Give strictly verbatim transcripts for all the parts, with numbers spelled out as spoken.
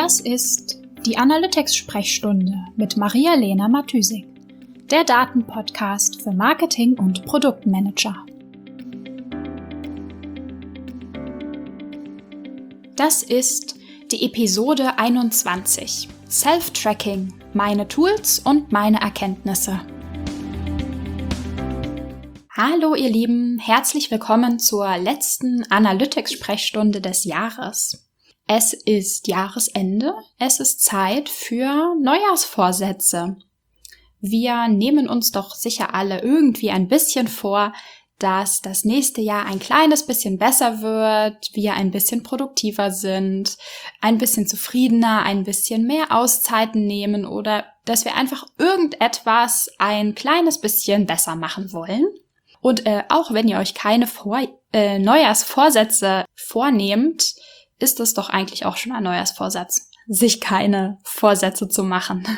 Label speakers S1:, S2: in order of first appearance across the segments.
S1: Das ist die Analytics-Sprechstunde mit Maria-Lena Matysik, der Datenpodcast für Marketing- und Produktmanager. Das ist die Episode einundzwanzig. Self-Tracking, meine Tools und meine Erkenntnisse. Hallo ihr Lieben, herzlich willkommen zur letzten Analytics-Sprechstunde des Jahres. Es ist Jahresende, es ist Zeit für Neujahrsvorsätze. Wir nehmen uns doch sicher alle irgendwie ein bisschen vor, dass das nächste Jahr ein kleines bisschen besser wird, wir ein bisschen produktiver sind, ein bisschen zufriedener, ein bisschen mehr Auszeiten nehmen oder dass wir einfach irgendetwas ein kleines bisschen besser machen wollen. Und äh, auch wenn ihr euch keine Vor- äh, Neujahrsvorsätze vornehmt, ist es doch eigentlich auch schon ein Neujahrsvorsatz, sich keine Vorsätze zu machen.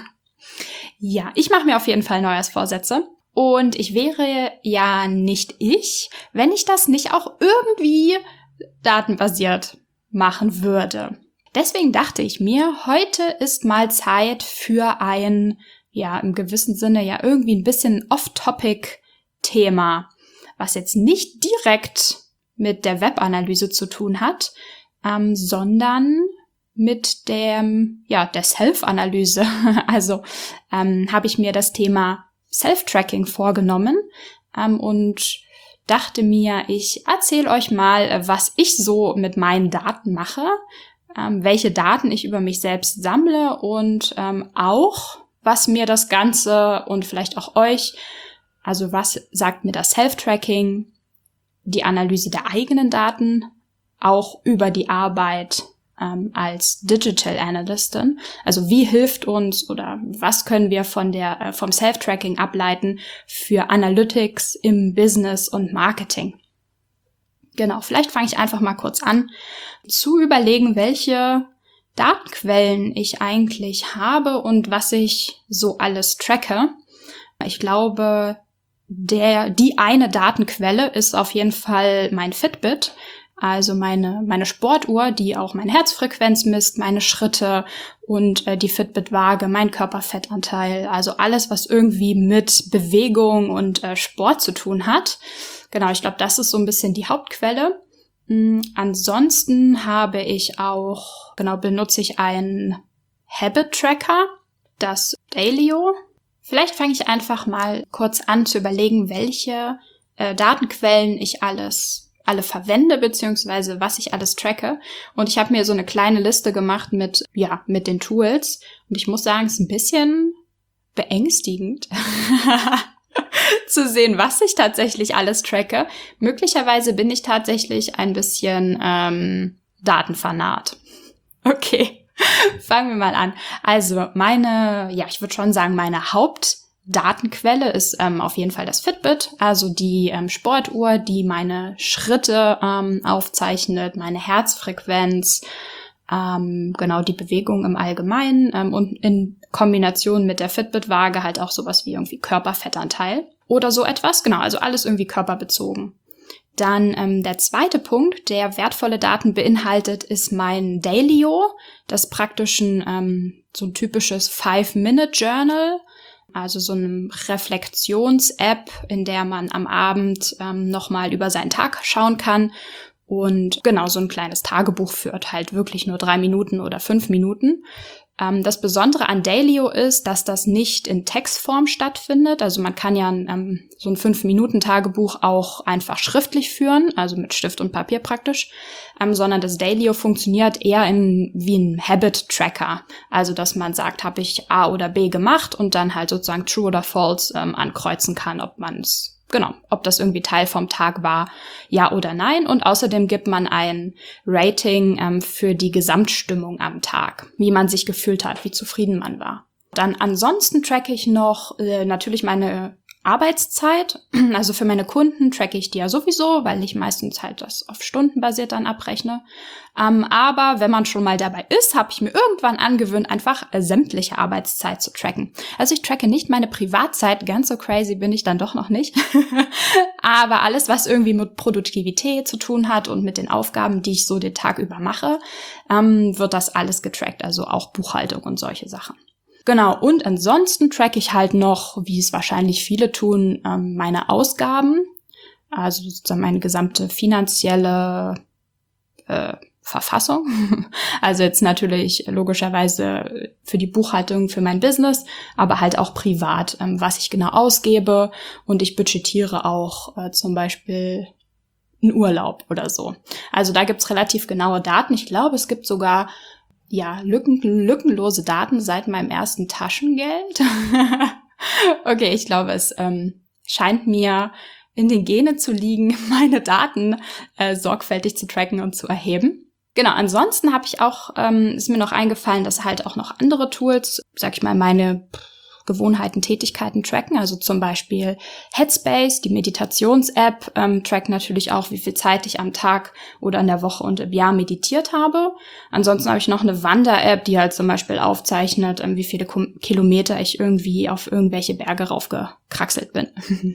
S1: Ja, ich mache mir auf jeden Fall Neujahrsvorsätze. Und ich wäre ja nicht ich, wenn ich das nicht auch irgendwie datenbasiert machen würde. Deswegen dachte ich mir, heute ist mal Zeit für ein, ja, im gewissen Sinne ja irgendwie ein bisschen Off-Topic-Thema, was jetzt nicht direkt mit der Webanalyse zu tun hat, ähm, sondern mit dem, ja, der Self-Analyse. Also ähm, habe ich mir das Thema Self-Tracking vorgenommen ähm, und dachte mir, ich erzähle euch mal, was ich so mit meinen Daten mache, ähm, welche Daten ich über mich selbst sammle und ähm, auch, was mir das Ganze und vielleicht auch euch, also was sagt mir das Self-Tracking, die Analyse der eigenen Daten, auch über die Arbeit ähm, als Digital Analystin. Also wie hilft uns oder was können wir von der äh, vom Self-Tracking ableiten für Analytics im Business und Marketing? Genau, vielleicht fange ich einfach mal kurz an zu überlegen, welche Datenquellen ich eigentlich habe und was ich so alles tracke. Ich glaube, der die eine Datenquelle ist auf jeden Fall mein Fitbit. Also meine meine Sportuhr, die auch meine Herzfrequenz misst, meine Schritte und äh, die Fitbit-Waage, mein Körperfettanteil, also alles, was irgendwie mit Bewegung und äh, Sport zu tun hat. Genau, ich glaube, das ist so ein bisschen die Hauptquelle. Mhm, ansonsten habe ich auch, genau, benutze ich einen Habit-Tracker, das Dailyo. Vielleicht fange ich einfach mal kurz an zu überlegen, welche äh, Datenquellen ich alles alle verwende, beziehungsweise was ich alles tracke. Und ich habe mir so eine kleine Liste gemacht mit, ja, mit den Tools. Und ich muss sagen, es ist ein bisschen beängstigend zu sehen, was ich tatsächlich alles tracke. Möglicherweise bin ich tatsächlich ein bisschen ähm, Datenfanat. Okay, fangen wir mal an. Also meine, ja, ich würde schon sagen, meine Haupt Datenquelle ist ähm, auf jeden Fall das Fitbit, also die ähm, Sportuhr, die meine Schritte ähm, aufzeichnet, meine Herzfrequenz, ähm, genau die Bewegung im Allgemeinen ähm, und in Kombination mit der Fitbit-Waage halt auch sowas wie irgendwie Körperfettanteil oder so etwas. Genau, also alles irgendwie körperbezogen. Dann ähm, der zweite Punkt, der wertvolle Daten beinhaltet, ist mein Dailyo, das praktisch ein, ähm, so ein typisches Five-Minute-Journal, also so eine Reflexions-App, in der man am Abend ähm, nochmal über seinen Tag schauen kann und genau so ein kleines Tagebuch führt, halt wirklich nur drei Minuten oder fünf Minuten. Ähm, das Besondere an Dailyo ist, dass das nicht in Textform stattfindet. Also man kann ja ähm, so ein fünf-Minuten-Tagebuch auch einfach schriftlich führen, also mit Stift und Papier praktisch, ähm, sondern das Dailyo funktioniert eher in, wie ein Habit-Tracker. Also dass man sagt, habe ich A oder B gemacht und dann halt sozusagen True oder False ähm, ankreuzen kann, ob man es Genau, ob das irgendwie Teil vom Tag war, ja oder nein. Und außerdem gibt man ein Rating ähm, für die Gesamtstimmung am Tag, wie man sich gefühlt hat, wie zufrieden man war. Dann ansonsten tracke ich noch äh, natürlich meine Arbeitszeit. Also für meine Kunden tracke ich die ja sowieso, weil ich meistens halt das auf Stunden basiert dann abrechne. Ähm, aber wenn man schon mal dabei ist, habe ich mir irgendwann angewöhnt, einfach äh, sämtliche Arbeitszeit zu tracken. Also ich tracke nicht meine Privatzeit, ganz so crazy bin ich dann doch noch nicht. Aber alles, was irgendwie mit Produktivität zu tun hat und mit den Aufgaben, die ich so den Tag über mache, ähm, wird das alles getrackt, also auch Buchhaltung und solche Sachen. Genau, und ansonsten tracke ich halt noch, wie es wahrscheinlich viele tun, meine Ausgaben, also sozusagen meine gesamte finanzielle äh, Verfassung. Also jetzt natürlich logischerweise für die Buchhaltung für mein Business, aber halt auch privat, ähm, was ich genau ausgebe, und ich budgetiere auch äh, zum Beispiel einen Urlaub oder so. Also da gibt's relativ genaue Daten. Ich glaube, es gibt sogar ja, lücken, lückenlose Daten seit meinem ersten Taschengeld. Okay, ich glaube, es ähm, scheint mir in den Genen zu liegen, meine Daten äh, sorgfältig zu tracken und zu erheben. Genau, ansonsten habe ich auch, ähm, ist mir noch eingefallen, dass halt auch noch andere Tools, sag ich mal, meine Gewohnheiten, Tätigkeiten tracken, also zum Beispiel Headspace, die Meditations-App, ähm, trackt natürlich auch, wie viel Zeit ich am Tag oder in der Woche und im Jahr meditiert habe. Ansonsten habe ich noch eine Wander-App, die halt zum Beispiel aufzeichnet, ähm, wie viele Kom- Kilometer ich irgendwie auf irgendwelche Berge raufgekraxelt bin.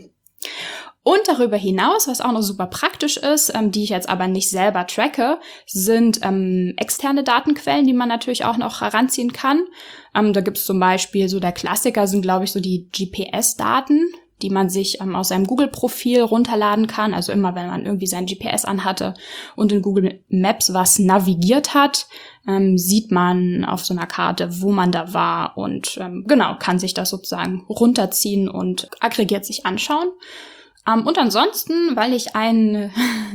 S1: Und darüber hinaus, was auch noch super praktisch ist, ähm, die ich jetzt aber nicht selber tracke, sind ähm, externe Datenquellen, die man natürlich auch noch heranziehen kann. Ähm, da gibt's zum Beispiel, so der Klassiker sind, glaube ich, so die G P S-Daten, die man sich ähm, aus seinem Google-Profil runterladen kann. Also immer, wenn man irgendwie sein G P S anhatte und in Google Maps was navigiert hat, ähm, sieht man auf so einer Karte, wo man da war, und ähm, genau, kann sich das sozusagen runterziehen und aggregiert sich anschauen. Um, und ansonsten, weil ich ein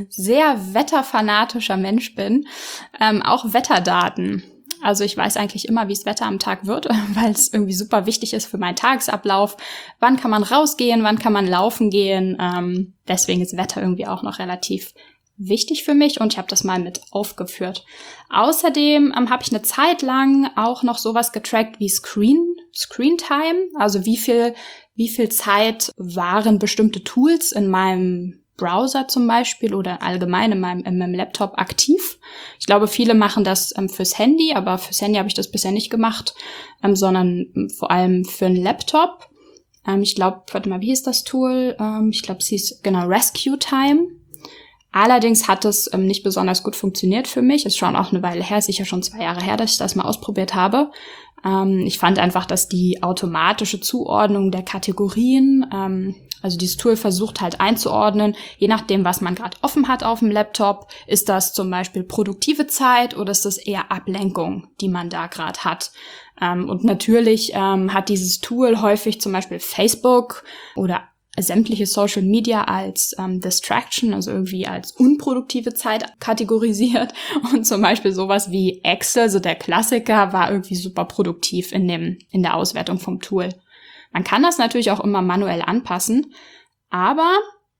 S1: sehr wetterfanatischer Mensch bin, ähm, auch Wetterdaten. Also ich weiß eigentlich immer, wie das Wetter am Tag wird, weil es irgendwie super wichtig ist für meinen Tagesablauf. Wann kann man rausgehen, wann kann man laufen gehen? Ähm, deswegen ist Wetter irgendwie auch noch relativ wichtig für mich, und ich habe das mal mit aufgeführt. Außerdem ähm, habe ich eine Zeit lang auch noch sowas getrackt wie Screen, Screen Time, also wie viel wie viel Zeit waren bestimmte Tools in meinem Browser zum Beispiel oder allgemein in meinem, in meinem Laptop aktiv. Ich glaube, viele machen das ähm, fürs Handy, aber fürs Handy habe ich das bisher nicht gemacht, ähm, sondern ähm, vor allem für einen Laptop. Ähm, ich glaube, warte mal, wie hieß das Tool? Ähm, ich glaube, es hieß genau Rescue Time. Allerdings hat es ähm, nicht besonders gut funktioniert für mich. Ist schon auch eine Weile her, sicher schon zwei Jahre her, dass ich das mal ausprobiert habe. Ähm, ich fand einfach, dass die automatische Zuordnung der Kategorien, ähm, also dieses Tool versucht halt einzuordnen, je nachdem, was man gerade offen hat auf dem Laptop, ist das zum Beispiel produktive Zeit oder ist das eher Ablenkung, die man da gerade hat. Ähm, und natürlich ähm, hat dieses Tool häufig zum Beispiel Facebook oder sämtliche Social Media als ähm, Distraction, also irgendwie als unproduktive Zeit kategorisiert, und zum Beispiel sowas wie Excel, so der Klassiker, war irgendwie super produktiv in dem in der Auswertung vom Tool. Man kann das natürlich auch immer manuell anpassen, aber,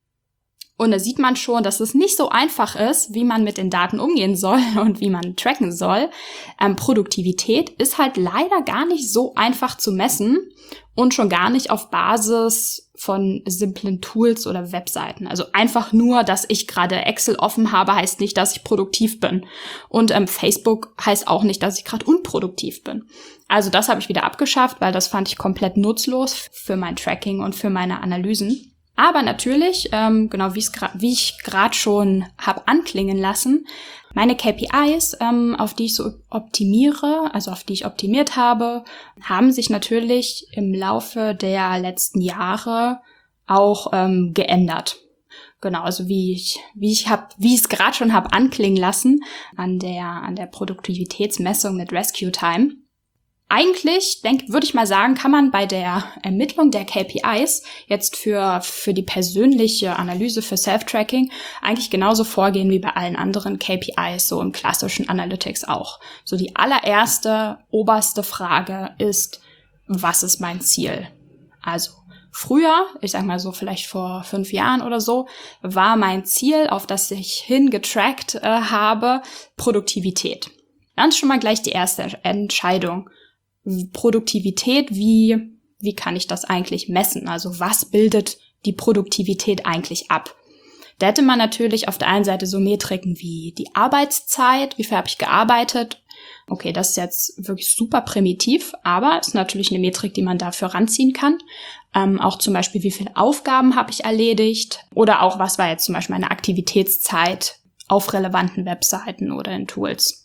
S1: und da sieht man schon, dass es nicht so einfach ist, wie man mit den Daten umgehen soll und wie man tracken soll. Ähm, Produktivität ist halt leider gar nicht so einfach zu messen und schon gar nicht auf Basis von simplen Tools oder Webseiten. Also einfach nur, dass ich gerade Excel offen habe, heißt nicht, dass ich produktiv bin. Und ähm, Facebook heißt auch nicht, dass ich gerade unproduktiv bin. Also das habe ich wieder abgeschafft, weil das fand ich komplett nutzlos für mein Tracking und für meine Analysen. Aber natürlich, ähm, genau wie, wie ich gerade schon habe anklingen lassen, meine K P Is, ähm, auf die ich so optimiere, also auf die ich optimiert habe, haben sich natürlich im Laufe der letzten Jahre auch ähm, geändert. Genau, also wie ich wie ich hab, wie ich es gerade schon habe anklingen lassen an der an der Produktivitätsmessung mit Rescue Time. Eigentlich, denk, würde ich mal sagen, kann man bei der Ermittlung der K P Is jetzt für für die persönliche Analyse, für Self-Tracking eigentlich genauso vorgehen wie bei allen anderen K P Is, so im klassischen Analytics auch. So die allererste, oberste Frage ist, was ist mein Ziel? Also früher, ich sag mal so vielleicht vor fünf Jahren oder so, war mein Ziel, auf das ich hingetrackt äh, habe, Produktivität. Dann ist schon mal gleich die erste Entscheidung. Produktivität wie wie kann ich das eigentlich messen? Also was bildet die Produktivität eigentlich ab? Da hätte man natürlich auf der einen Seite so Metriken wie die Arbeitszeit, wie viel habe ich gearbeitet. Okay, das ist jetzt wirklich super primitiv, aber ist natürlich eine Metrik, die man dafür ranziehen kann. Ähm, auch zum Beispiel, wie viele Aufgaben habe ich erledigt oder auch, was war jetzt zum Beispiel meine Aktivitätszeit auf relevanten Webseiten oder in Tools.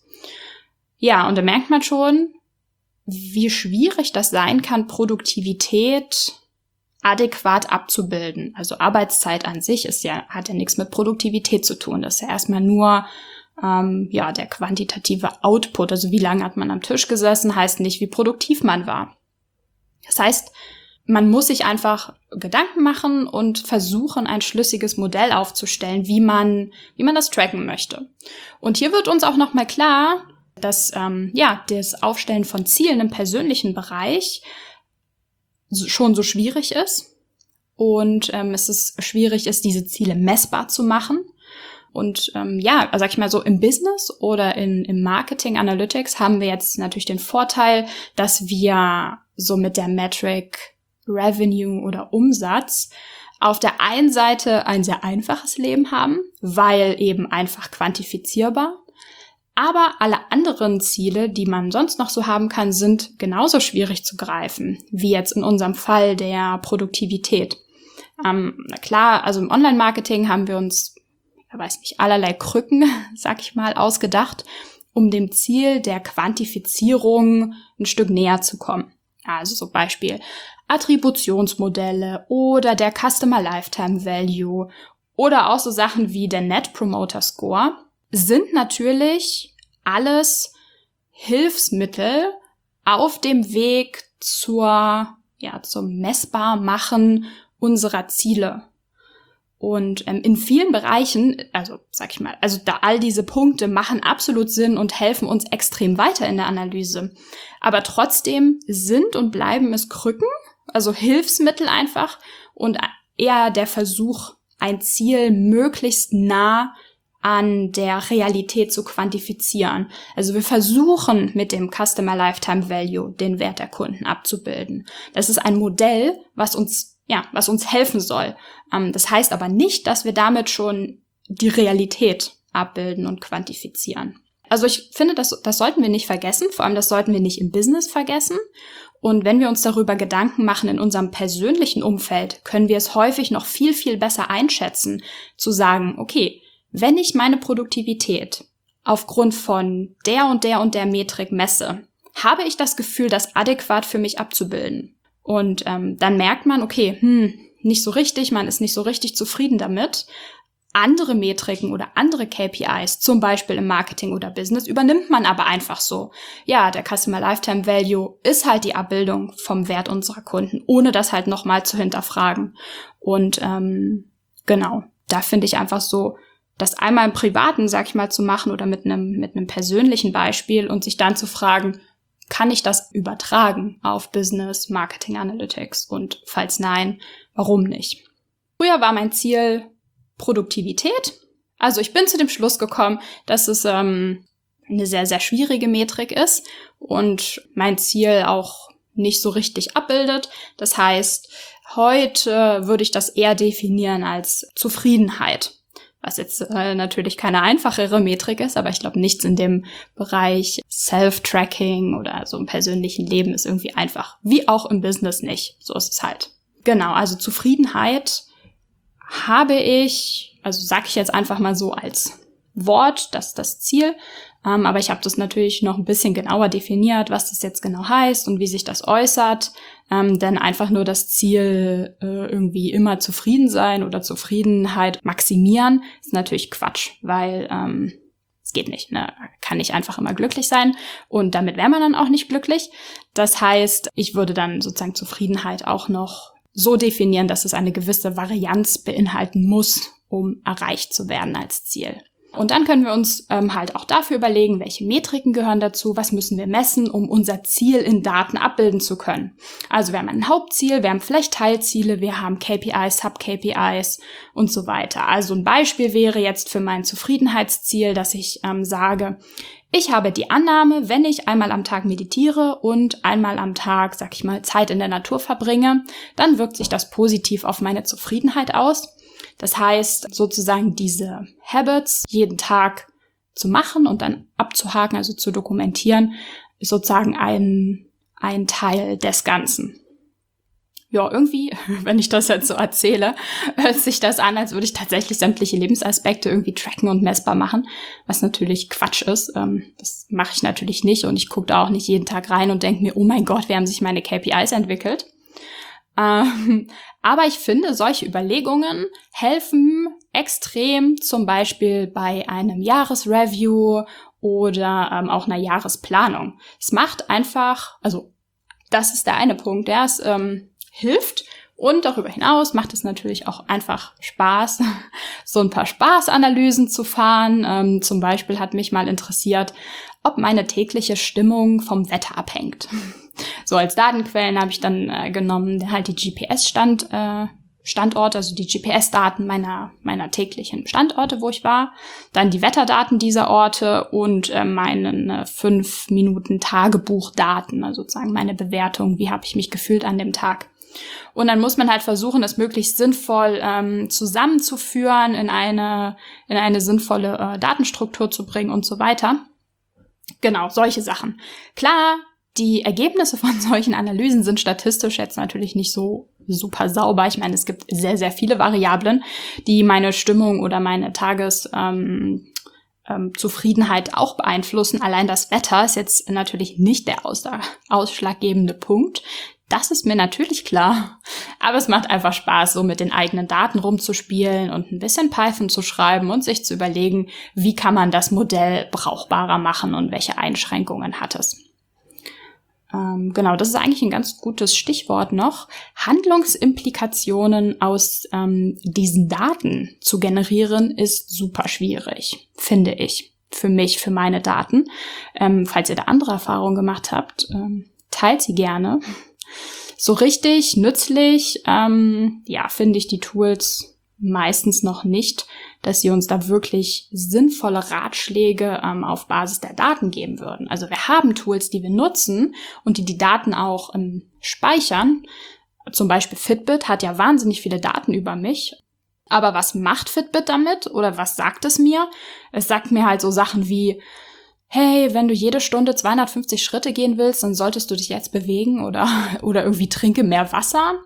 S1: Ja, und da merkt man schon, wie schwierig das sein kann, Produktivität adäquat abzubilden. Also Arbeitszeit an sich ist ja, hat ja nichts mit Produktivität zu tun. Das ist ja erstmal nur ähm, ja der quantitative Output. Also wie lange hat man am Tisch gesessen, heißt nicht, wie produktiv man war. Das heißt, man muss sich einfach Gedanken machen und versuchen, ein schlüssiges Modell aufzustellen, wie man, wie man das tracken möchte. Und hier wird uns auch nochmal klar, dass ähm, ja das Aufstellen von Zielen im persönlichen Bereich schon so schwierig ist und ähm, es ist schwierig ist, diese Ziele messbar zu machen. Und ähm, ja, sag ich mal so, im Business oder in, im Marketing Analytics haben wir jetzt natürlich den Vorteil, dass wir so mit der Metric Revenue oder Umsatz auf der einen Seite ein sehr einfaches Leben haben, weil eben einfach quantifizierbar. Aber alle anderen Ziele, die man sonst noch so haben kann, sind genauso schwierig zu greifen, wie jetzt in unserem Fall der Produktivität. Ähm, klar, also im Online-Marketing haben wir uns, ich weiß nicht, allerlei Krücken, sag ich mal, ausgedacht, um dem Ziel der Quantifizierung ein Stück näher zu kommen. Also so Beispiel Attributionsmodelle oder der Customer Lifetime Value oder auch so Sachen wie der Net Promoter Score sind natürlich alles Hilfsmittel auf dem Weg zur, ja, zum Messbarmachen unserer Ziele. Und ähm, in vielen Bereichen, also sag ich mal, also da all diese Punkte machen absolut Sinn und helfen uns extrem weiter in der Analyse. Aber trotzdem sind und bleiben es Krücken, also Hilfsmittel einfach und eher der Versuch, ein Ziel möglichst nah an der Realität zu quantifizieren. Also wir versuchen mit dem Customer Lifetime Value den Wert der Kunden abzubilden. Das ist ein Modell, was uns, ja, was uns helfen soll. Ähm, das heißt aber nicht, dass wir damit schon die Realität abbilden und quantifizieren. Also ich finde, das, das sollten wir nicht vergessen. Vor allem das sollten wir nicht im Business vergessen. Und wenn wir uns darüber Gedanken machen in unserem persönlichen Umfeld, können wir es häufig noch viel, viel besser einschätzen, zu sagen, okay, wenn ich meine Produktivität aufgrund von der und der und der Metrik messe, habe ich das Gefühl, das adäquat für mich abzubilden. Und ähm, dann merkt man, okay, hm, nicht so richtig, man ist nicht so richtig zufrieden damit. Andere Metriken oder andere K P Is, zum Beispiel im Marketing oder Business, übernimmt man aber einfach so. Ja, der Customer Lifetime Value ist halt die Abbildung vom Wert unserer Kunden, ohne das halt nochmal zu hinterfragen. Und ähm, genau, da finde ich einfach so, das einmal im Privaten, sag ich mal, zu machen oder mit einem mit einem persönlichen Beispiel und sich dann zu fragen, kann ich das übertragen auf Business, Marketing Analytics und falls nein, warum nicht? Früher war mein Ziel Produktivität. Also ich bin zu dem Schluss gekommen, dass es ähm, eine sehr, sehr schwierige Metrik ist und mein Ziel auch nicht so richtig abbildet. Das heißt, heute würde ich das eher definieren als Zufriedenheit. Was jetzt äh, natürlich keine einfachere Metrik ist, aber ich glaube, nichts in dem Bereich Self-Tracking oder so im persönlichen Leben ist irgendwie einfach. Wie auch im Business nicht. So ist es halt. Genau, also Zufriedenheit habe ich, also sage ich jetzt einfach mal so als Wort, das ist das Ziel. Ähm, aber ich habe das natürlich noch ein bisschen genauer definiert, was das jetzt genau heißt und wie sich das äußert. Ähm, denn einfach nur das Ziel äh, irgendwie immer zufrieden sein oder Zufriedenheit maximieren, ist natürlich Quatsch, weil ähm, es geht nicht, ne? Kann nicht einfach immer glücklich sein und damit wäre man dann auch nicht glücklich. Das heißt, ich würde dann sozusagen Zufriedenheit auch noch so definieren, dass es eine gewisse Varianz beinhalten muss, um erreicht zu werden als Ziel. Und dann können wir uns ähm, halt auch dafür überlegen, welche Metriken gehören dazu, was müssen wir messen, um unser Ziel in Daten abbilden zu können. Also wir haben ein Hauptziel, wir haben vielleicht Teilziele, wir haben K P Is, Sub-K P Is und so weiter. Also ein Beispiel wäre jetzt für mein Zufriedenheitsziel, dass ich ähm, sage, ich habe die Annahme, wenn ich einmal am Tag meditiere und einmal am Tag, sag ich mal, Zeit in der Natur verbringe, dann wirkt sich das positiv auf meine Zufriedenheit aus. Das heißt, sozusagen diese Habits jeden Tag zu machen und dann abzuhaken, also zu dokumentieren, ist sozusagen ein, ein Teil des Ganzen. Ja, irgendwie, wenn ich das jetzt so erzähle, hört sich das an, als würde ich tatsächlich sämtliche Lebensaspekte irgendwie tracken und messbar machen, was natürlich Quatsch ist. Das mache ich natürlich nicht und ich gucke da auch nicht jeden Tag rein und denke mir, oh mein Gott, wie haben sich meine K P Is entwickelt? Ähm, aber ich finde, solche Überlegungen helfen extrem, zum Beispiel bei einem Jahresreview oder ähm, auch einer Jahresplanung. Es macht einfach, also das ist der eine Punkt, der es ähm, hilft. Und darüber hinaus macht es natürlich auch einfach Spaß, so ein paar Spaßanalysen zu fahren. Ähm, zum Beispiel hat mich mal interessiert, ob meine tägliche Stimmung vom Wetter abhängt. So als Datenquellen habe ich dann äh, genommen, halt die G P S-Stand, äh, Standorte, also die G P S-Daten meiner meiner täglichen Standorte, wo ich war, dann die Wetterdaten dieser Orte und äh, meinen äh, fünf Minuten Tagebuchdaten, also sozusagen meine Bewertung, wie habe ich mich gefühlt an dem Tag. Und dann muss man halt versuchen, das möglichst sinnvoll ähm, zusammenzuführen, in eine in eine sinnvolle äh, Datenstruktur zu bringen und so weiter. Genau, solche Sachen. Klar, die Ergebnisse von solchen Analysen sind statistisch jetzt natürlich nicht so super sauber. Ich meine, es gibt sehr, sehr viele Variablen, die meine Stimmung oder meine Tages ähm, ähm, Zufriedenheit auch beeinflussen. Allein das Wetter ist jetzt natürlich nicht der aus- ausschlaggebende Punkt. Das ist mir natürlich klar. Aber es macht einfach Spaß, so mit den eigenen Daten rumzuspielen und ein bisschen Python zu schreiben und sich zu überlegen, wie kann man das Modell brauchbarer machen und welche Einschränkungen hat es. Ähm, genau, das ist eigentlich ein ganz gutes Stichwort noch. Handlungsimplikationen aus ähm, diesen Daten zu generieren, ist super schwierig, finde ich. Für mich, für meine Daten. Ähm, falls ihr da andere Erfahrungen gemacht habt, ähm, teilt sie gerne. So richtig nützlich, ähm, ja, finde ich die Tools meistens noch nicht, dass sie uns da wirklich sinnvolle Ratschläge ähm, auf Basis der Daten geben würden. Also wir haben Tools, die wir nutzen und die die Daten auch ähm, speichern. Zum Beispiel Fitbit hat ja wahnsinnig viele Daten über mich. Aber was macht Fitbit damit oder was sagt es mir? Es sagt mir halt so Sachen wie, hey, wenn du jede Stunde zweihundertfünfzig Schritte gehen willst, dann solltest du dich jetzt bewegen oder oder irgendwie trinke mehr Wasser.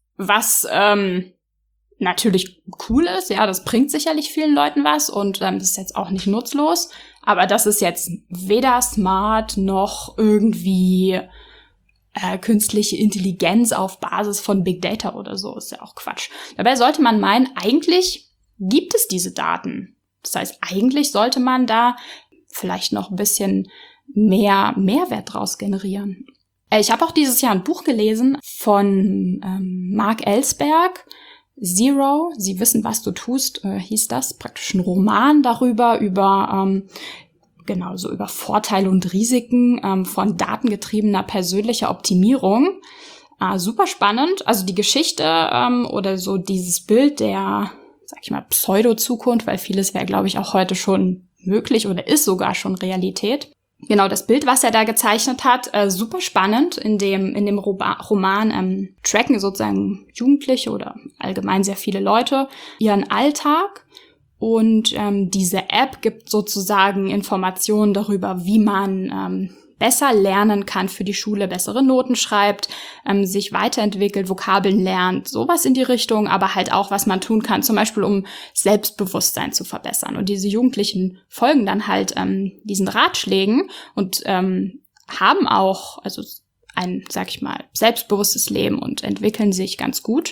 S1: Was ähm, natürlich cool ist, ja, das bringt sicherlich vielen Leuten was und ähm, das ist jetzt auch nicht nutzlos. Aber das ist jetzt weder smart noch irgendwie äh, künstliche Intelligenz auf Basis von Big Data oder so. Ist ja auch Quatsch. Dabei sollte man meinen, eigentlich gibt es diese Daten. Das heißt, eigentlich sollte man da vielleicht noch ein bisschen mehr Mehrwert draus generieren. Ich habe auch dieses Jahr ein Buch gelesen von ähm, Mark Ellsberg, Zero, Sie wissen, was du tust, äh, hieß das, praktisch ein Roman darüber, über ähm, genau so über Vorteile und Risiken ähm, von datengetriebener persönlicher Optimierung. Äh, super spannend, also die Geschichte ähm, oder so dieses Bild der, sag ich mal, Pseudo-Zukunft, weil vieles wäre, glaube ich, auch heute schon möglich oder ist sogar schon Realität. Genau, das Bild, was er da gezeichnet hat, äh, super spannend. In dem in dem Roba- Roman ähm, tracken sozusagen Jugendliche oder allgemein sehr viele Leute ihren Alltag. Und ähm, diese App gibt sozusagen Informationen darüber, wie man ähm, besser lernen kann für die Schule, bessere Noten schreibt, ähm, sich weiterentwickelt, Vokabeln lernt, sowas in die Richtung, aber halt auch, was man tun kann, zum Beispiel um Selbstbewusstsein zu verbessern. Und diese Jugendlichen folgen dann halt ähm, diesen Ratschlägen und ähm, haben auch also ein, sag ich mal, selbstbewusstes Leben und entwickeln sich ganz gut.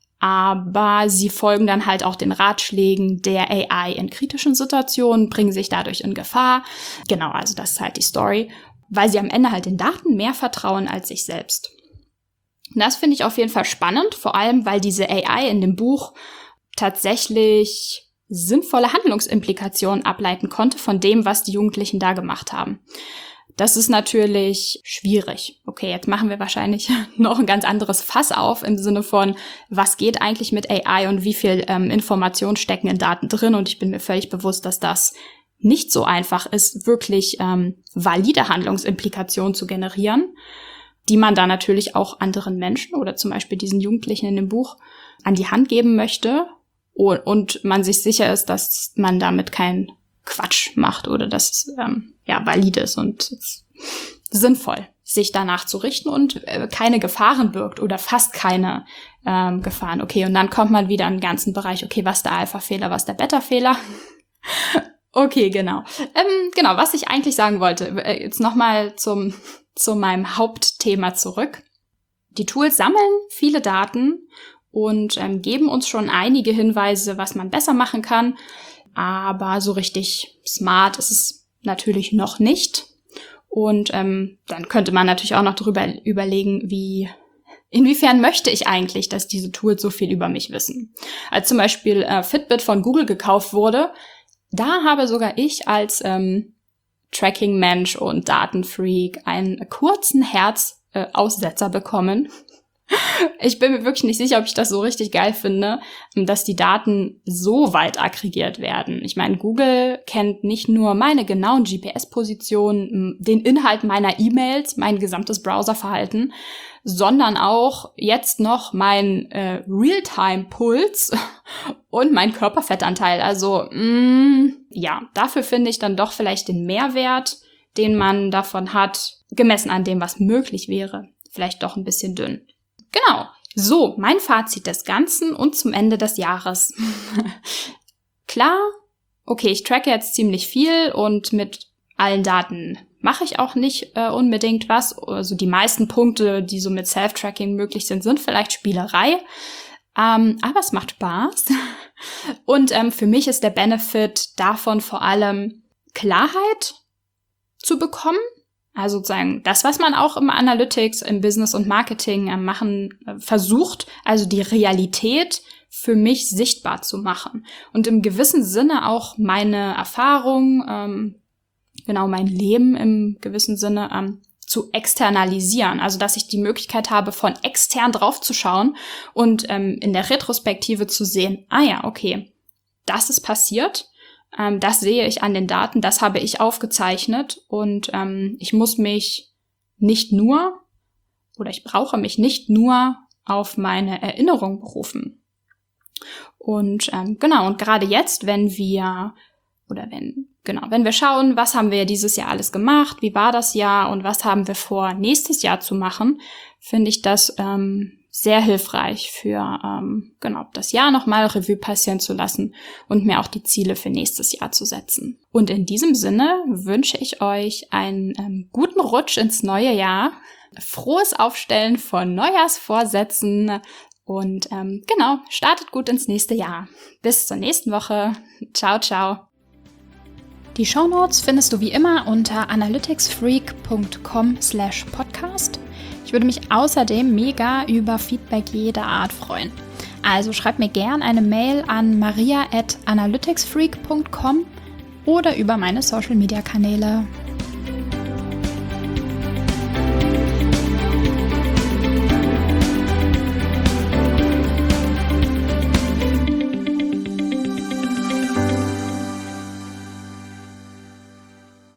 S1: Aber sie folgen dann halt auch den Ratschlägen der A I in kritischen Situationen, bringen sich dadurch in Gefahr. Genau, also das ist halt die Story, weil sie am Ende halt den Daten mehr vertrauen als sich selbst. Und das finde ich auf jeden Fall spannend, vor allem, weil diese A I in dem Buch tatsächlich sinnvolle Handlungsimplikationen ableiten konnte von dem, was die Jugendlichen da gemacht haben. Das ist natürlich schwierig. Okay, jetzt machen wir wahrscheinlich noch ein ganz anderes Fass auf im Sinne von, was geht eigentlich mit A I und wie viel ähm, Informationen stecken in Daten drin. Und ich bin mir völlig bewusst, dass das nicht so einfach ist, wirklich ähm, valide Handlungsimplikationen zu generieren, die man da natürlich auch anderen Menschen oder zum Beispiel diesen Jugendlichen in dem Buch an die Hand geben möchte. Und man sich sicher ist, dass man damit keinen Quatsch macht oder dass es ähm, ja valid ist und sinnvoll, sich danach zu richten und äh, keine Gefahren birgt oder fast keine ähm, Gefahren. Okay, und dann kommt man wieder in den ganzen Bereich, okay, was ist der Alpha-Fehler, was ist der Beta-Fehler? Okay, genau. Ähm, genau, was ich eigentlich sagen wollte, äh, jetzt nochmal zum zu meinem Hauptthema zurück. Die Tools sammeln viele Daten und ähm, geben uns schon einige Hinweise, was man besser machen kann. Aber so richtig smart ist es natürlich noch nicht. Und ähm, dann könnte man natürlich auch noch darüber überlegen, wie, inwiefern möchte ich eigentlich, dass diese Tools so viel über mich wissen. Als zum Beispiel äh, Fitbit von Google gekauft wurde, da habe sogar ich als ähm, Tracking-Mensch und Datenfreak einen kurzen Herzaussetzer äh, bekommen. Ich bin mir wirklich nicht sicher, ob ich das so richtig geil finde, dass die Daten so weit aggregiert werden. Ich meine, Google kennt nicht nur meine genauen G P S-Positionen, den Inhalt meiner E-Mails, mein gesamtes Browserverhalten, sondern auch jetzt noch mein äh, Realtime-Puls und mein Körperfettanteil. Also, mh, ja, dafür finde ich dann doch vielleicht den Mehrwert, den man davon hat, gemessen an dem, was möglich wäre, vielleicht doch ein bisschen dünn. Genau. So, mein Fazit des Ganzen und zum Ende des Jahres. Klar, okay, ich tracke jetzt ziemlich viel und mit allen Daten mache ich auch nicht äh, unbedingt was. Also die meisten Punkte, die so mit Self-Tracking möglich sind, sind vielleicht Spielerei. Ähm, aber es macht Spaß. Und ähm, für mich ist der Benefit davon vor allem Klarheit zu bekommen. Also sozusagen das, was man auch im Analytics, im Business und Marketing äh, machen äh, versucht, also die Realität für mich sichtbar zu machen. Und im gewissen Sinne auch meine Erfahrung, ähm, genau mein Leben im gewissen Sinne ähm, zu externalisieren. Also dass ich die Möglichkeit habe, von extern drauf zu schauen und ähm, in der Retrospektive zu sehen, ah ja, okay, das ist passiert. Ähm, das sehe ich an den Daten, das habe ich aufgezeichnet und ähm, ich muss mich nicht nur oder ich brauche mich nicht nur auf meine Erinnerung berufen. Und ähm, genau, und gerade jetzt, wenn wir oder wenn, genau, wenn wir schauen, was haben wir dieses Jahr alles gemacht, wie war das Jahr und was haben wir vor, nächstes Jahr zu machen, finde ich das ähm, sehr hilfreich für ähm, genau das Jahr nochmal Revue passieren zu lassen und mir auch die Ziele für nächstes Jahr zu setzen. Und in diesem Sinne wünsche ich euch einen ähm, guten Rutsch ins neue Jahr, frohes Aufstellen von Neujahrsvorsätzen und ähm, genau, startet gut ins nächste Jahr. Bis zur nächsten Woche. Ciao, ciao. Die Shownotes findest du wie immer unter analyticsfreak punkt com slash podcast. Ich würde mich außerdem mega über Feedback jeder Art freuen. Also schreib mir gern eine Mail an maria at analyticsfreak punkt com oder über meine Social Media Kanäle.